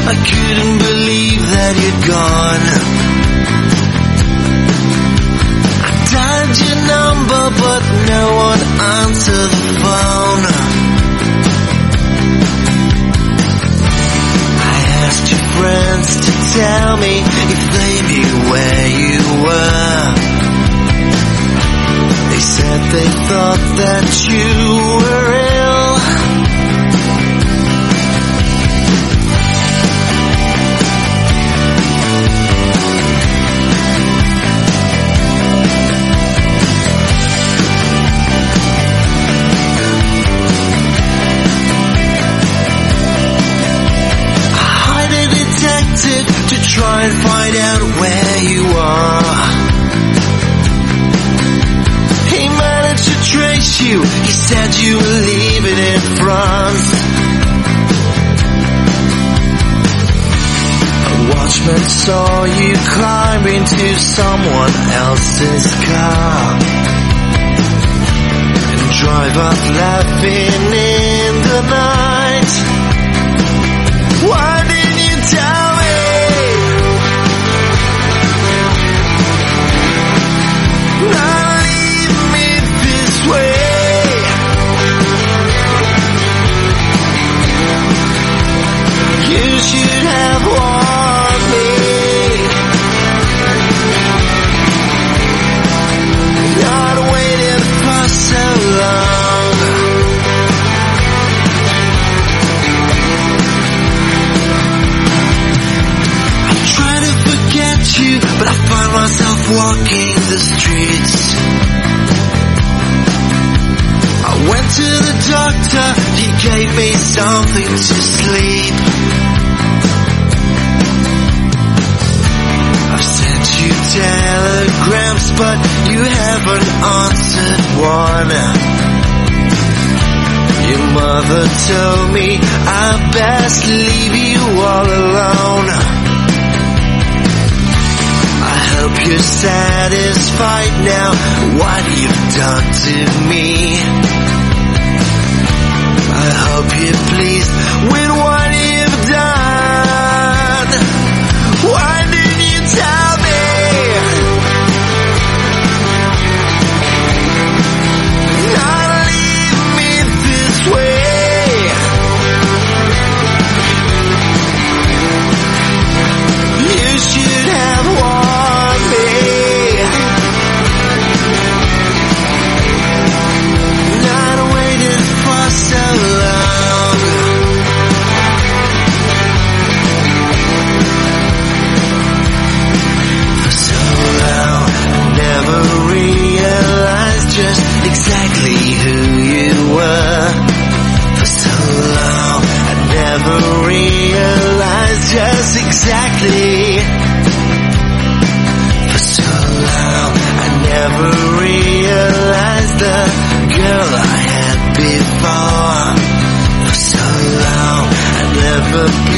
I couldn't believe that you're gone. I dialed your number, but no one answered the phone. I asked your friends to tell me if they knew where you were. They said they thought that you were ill. To try and find out where you are. He managed to trace you. He said you were leaving in France. A watchman saw you climb into someone else's car and drive off laughing in the night. Why didn't you tell me? Not leave me this way. You should have warned me. Not waited for so long. I try to forget you, but I find myself walking the streets. I went to the doctor, he gave me something to sleep. I've sent you telegrams, but you haven't answered one. Your mother told me I best leave you all alone. I hope you're satisfied now, what you've done to me. I hope you're pleased with what you've done. Why didn't you tell me? Not leave me this way. You should have warned me. Not waited for so long. For so long, never realized just exactly who you were. For so long, I never realized just exactly. For so long, I never realized the girl I had before. For so long, I never